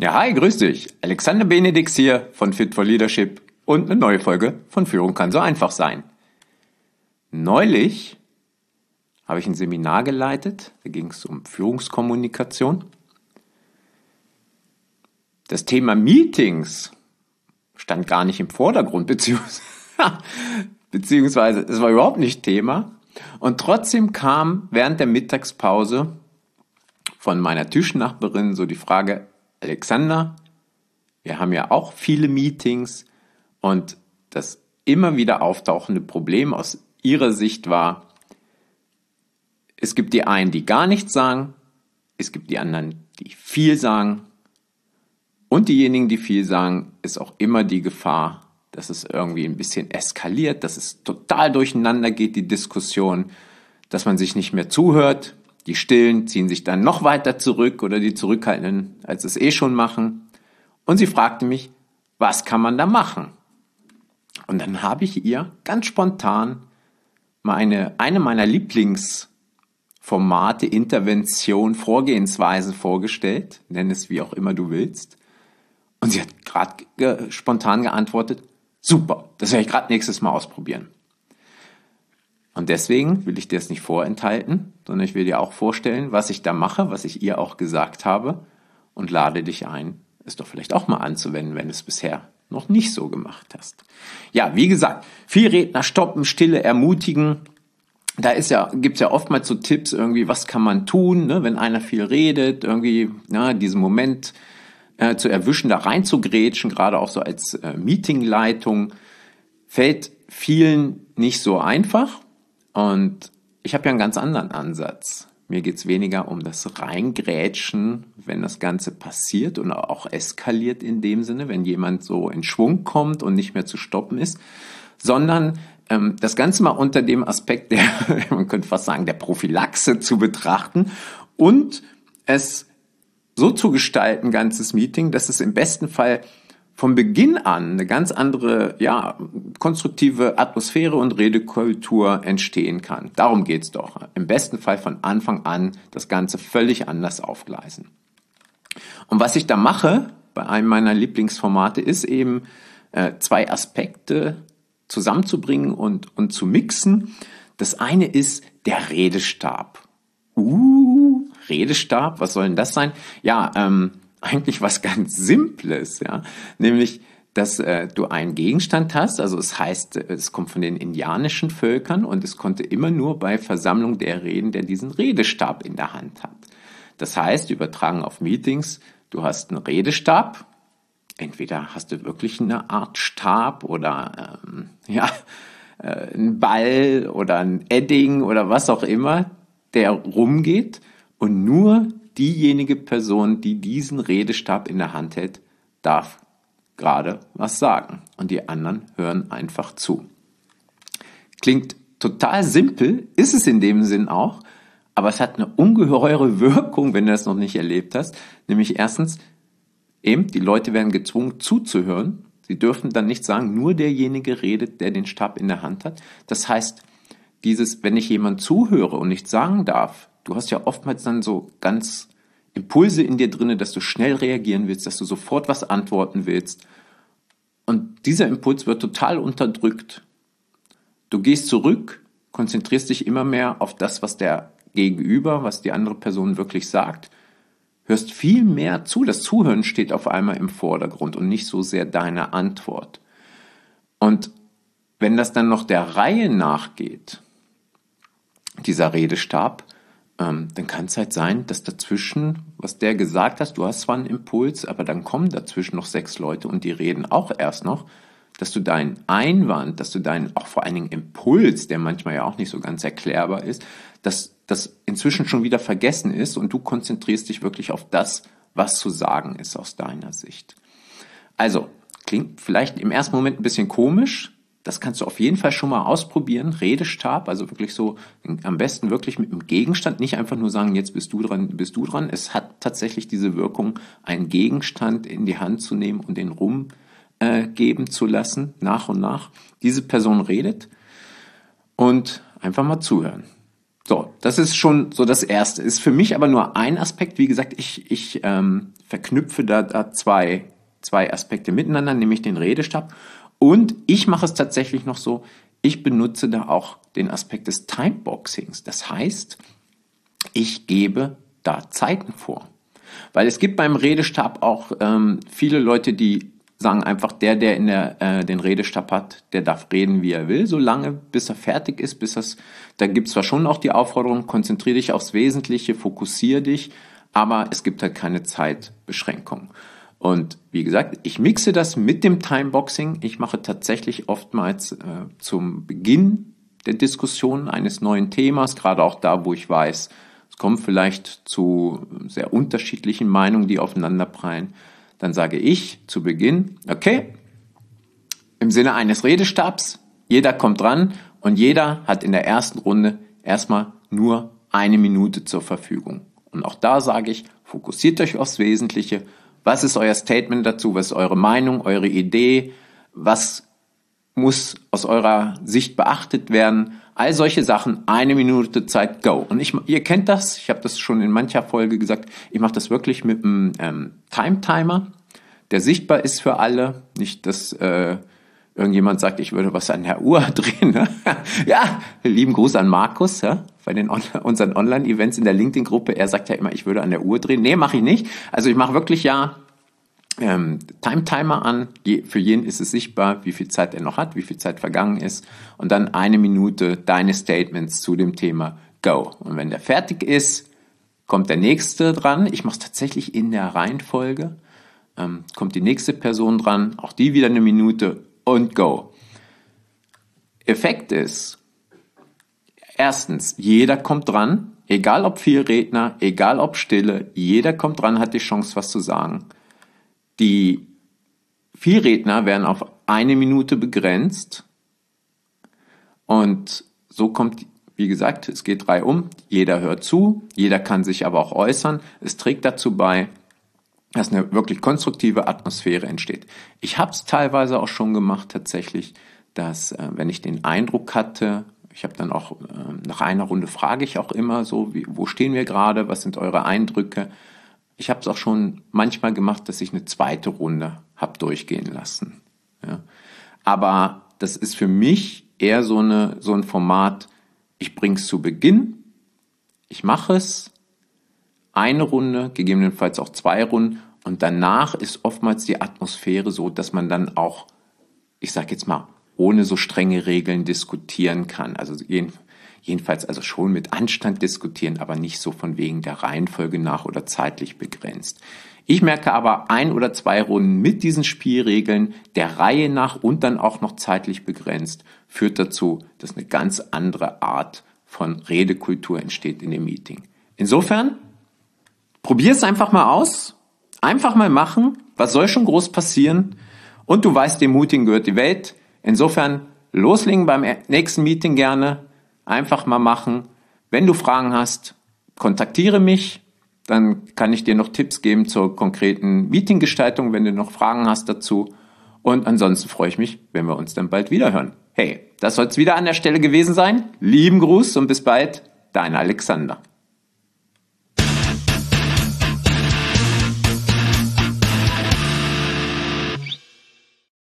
Ja, hi, grüß dich. Alexander Benedix hier von Fit for Leadership und eine neue Folge von Führung kann so einfach sein. Neulich habe ich ein Seminar geleitet, da ging es um Führungskommunikation. Das Thema Meetings stand gar nicht im Vordergrund, beziehungsweise es war überhaupt nicht Thema. Und trotzdem kam während der Mittagspause von meiner Tischnachbarin so die Frage: Alexander, wir haben ja auch viele Meetings und das immer wieder auftauchende Problem aus ihrer Sicht war, es gibt die einen, die gar nichts sagen, es gibt die anderen, die viel sagen und diejenigen, die viel sagen, ist auch immer die Gefahr, dass es irgendwie ein bisschen eskaliert, dass es total durcheinander geht, die Diskussion, dass man sich nicht mehr zuhört. Die Stillen ziehen sich dann noch weiter zurück oder die Zurückhaltenden, als es schon machen. Und sie fragte mich, was kann man da machen? Und dann habe ich ihr ganz spontan mal eine meiner Lieblingsformate, Intervention, Vorgehensweisen vorgestellt. Nenn es wie auch immer du willst. Und sie hat gerade spontan geantwortet, super, das werde ich gerade nächstes Mal ausprobieren. Und deswegen will ich dir das nicht vorenthalten, sondern ich will dir auch vorstellen, was ich da mache, was ich ihr auch gesagt habe und lade dich ein, es doch vielleicht auch mal anzuwenden, wenn du es bisher noch nicht so gemacht hast. Ja, wie gesagt, viel Redner stoppen, Stille ermutigen. Da gibt's ja oftmals so Tipps irgendwie, was kann man tun, ne, wenn einer viel redet, irgendwie diesen Moment zu erwischen, da rein zu grätschen, gerade auch so als Meetingleitung, fällt vielen nicht so einfach. Und ich habe ja einen ganz anderen Ansatz. Mir geht's weniger um das Reingrätschen, wenn das Ganze passiert und auch eskaliert in dem Sinne, wenn jemand so in Schwung kommt und nicht mehr zu stoppen ist, sondern das Ganze mal unter dem Aspekt der, man könnte fast sagen, der Prophylaxe zu betrachten und es so zu gestalten, ganzes Meeting, dass es im besten Fall von Beginn an eine ganz andere, konstruktive Atmosphäre und Redekultur entstehen kann. Darum geht's doch. Im besten Fall von Anfang an das Ganze völlig anders aufgleisen. Und was ich da mache, bei einem meiner Lieblingsformate, ist eben zwei Aspekte zusammenzubringen und zu mixen. Das eine ist der Redestab. Redestab, was soll denn das sein? Ja, eigentlich was ganz Simples, ja, nämlich, dass du einen Gegenstand hast, also es heißt, es kommt von den indianischen Völkern und es konnte immer nur bei Versammlung der reden, der diesen Redestab in der Hand hat. Das heißt, übertragen auf Meetings, du hast einen Redestab, entweder hast du wirklich eine Art Stab oder ein Ball oder ein Edding oder was auch immer, der rumgeht und nur diejenige Person, die diesen Redestab in der Hand hält, darf gerade was sagen. Und die anderen hören einfach zu. Klingt total simpel, ist es in dem Sinn auch, aber es hat eine ungeheure Wirkung, wenn du das noch nicht erlebt hast. Nämlich erstens, eben, die Leute werden gezwungen zuzuhören. Sie dürfen dann nicht sagen, nur derjenige redet, der den Stab in der Hand hat. Das heißt, wenn ich jemand zuhöre und nichts sagen darf, du hast ja oftmals dann so ganz Impulse in dir drinne, dass du schnell reagieren willst, dass du sofort was antworten willst. Und dieser Impuls wird total unterdrückt. Du gehst zurück, konzentrierst dich immer mehr auf das, was der Gegenüber, was die andere Person wirklich sagt, hörst viel mehr zu. Das Zuhören steht auf einmal im Vordergrund und nicht so sehr deine Antwort. Und wenn das dann noch der Reihe nachgeht, dieser Redestab, dann kann es halt sein, dass dazwischen, was der gesagt hat, du hast zwar einen Impuls, aber dann kommen dazwischen noch 6 Leute und die reden auch erst noch, dass du deinen Einwand, dass du deinen, auch vor allen Dingen Impuls, der manchmal ja auch nicht so ganz erklärbar ist, dass das inzwischen schon wieder vergessen ist und du konzentrierst dich wirklich auf das, was zu sagen ist aus deiner Sicht. Also, klingt vielleicht im ersten Moment ein bisschen komisch. Das kannst du auf jeden Fall schon mal ausprobieren. Redestab, also wirklich so, am besten wirklich mit einem Gegenstand, nicht einfach nur sagen, jetzt bist du dran, bist du dran. Es hat tatsächlich diese Wirkung, einen Gegenstand in die Hand zu nehmen und den rumgeben zu lassen, nach und nach. Diese Person redet und einfach mal zuhören. So, das ist schon so das Erste. Ist für mich aber nur ein Aspekt. Wie gesagt, ich verknüpfe da zwei Aspekte miteinander, nämlich den Redestab. Und ich mache es tatsächlich noch so, ich benutze da auch den Aspekt des Timeboxings. Das heißt, ich gebe da Zeiten vor. Weil es gibt beim Redestab auch viele Leute, die sagen einfach, der den Redestab hat, der darf reden, wie er will, solange bis er fertig ist, da gibt es zwar schon auch die Aufforderung, konzentriere dich aufs Wesentliche, fokussiere dich, aber es gibt halt keine Zeitbeschränkung. Und wie gesagt, ich mixe das mit dem Timeboxing. Ich mache tatsächlich oftmals zum Beginn der Diskussion eines neuen Themas, gerade auch da, wo ich weiß, es kommt vielleicht zu sehr unterschiedlichen Meinungen, die aufeinanderprallen. Dann sage ich zu Beginn, okay, im Sinne eines Redestabs, jeder kommt dran und jeder hat in der ersten Runde erstmal nur 1 Minute zur Verfügung. Und auch da sage ich, fokussiert euch aufs Wesentliche. Was ist euer Statement dazu? Was ist eure Meinung, eure Idee? Was muss aus eurer Sicht beachtet werden? All solche Sachen, 1 Minute Zeit, go. Und ihr kennt das, ich habe das schon in mancher Folge gesagt, ich mache das wirklich mit einem Time-Timer, der sichtbar ist für alle. Nicht, dass irgendjemand sagt, ich würde was an der Uhr drehen. Ne? Ja, lieben Gruß an Markus, ja, bei unseren Online-Events in der LinkedIn-Gruppe. Er sagt ja immer, ich würde an der Uhr drehen. Nee, mache ich nicht. Also ich mache wirklich Time-Timer an. Für jeden ist es sichtbar, wie viel Zeit er noch hat, wie viel Zeit vergangen ist. Und dann 1 Minute deine Statements zu dem Thema Go. Und wenn der fertig ist, kommt der Nächste dran. Ich mache es tatsächlich in der Reihenfolge. Kommt die nächste Person dran, auch die wieder 1 Minute und Go. Effekt ist, erstens, jeder kommt dran, egal ob viel Redner, egal ob Stille, jeder kommt dran, hat die Chance, was zu sagen. Die Vielredner werden auf 1 Minute begrenzt und so kommt, wie gesagt, es geht reihum, jeder hört zu, jeder kann sich aber auch äußern. Es trägt dazu bei, dass eine wirklich konstruktive Atmosphäre entsteht. Ich habe es teilweise auch schon gemacht tatsächlich, dass wenn ich den Eindruck hatte, ich habe dann auch nach einer Runde frage ich auch immer so, wo stehen wir gerade, was sind eure Eindrücke? Ich habe es auch schon manchmal gemacht, dass ich eine zweite Runde habe durchgehen lassen. Ja. Aber das ist für mich eher so ein Format, ich bringe es zu Beginn, ich mache es, 1 Runde, gegebenenfalls auch 2 Runden und danach ist oftmals die Atmosphäre so, dass man dann auch, ich sage jetzt mal, ohne so strenge Regeln diskutieren kann. Also jedenfalls also schon mit Anstand diskutieren, aber nicht so von wegen der Reihenfolge nach oder zeitlich begrenzt. Ich merke aber 1 oder 2 Runden mit diesen Spielregeln der Reihe nach und dann auch noch zeitlich begrenzt führt dazu, dass eine ganz andere Art von Redekultur entsteht in dem Meeting. Insofern, probier es einfach mal aus, einfach mal machen, was soll schon groß passieren und du weißt, dem Meeting gehört die Welt. Insofern loslegen beim nächsten Meeting gerne, einfach mal machen. Wenn du Fragen hast, kontaktiere mich, dann kann ich dir noch Tipps geben zur konkreten Meetinggestaltung, wenn du noch Fragen hast dazu. Und ansonsten freue ich mich, wenn wir uns dann bald wieder hören. Hey, das soll es wieder an der Stelle gewesen sein. Lieben Gruß und bis bald, dein Alexander.